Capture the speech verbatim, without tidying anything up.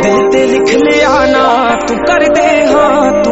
दिल ते लिख लिया ना तू कर दे हाँ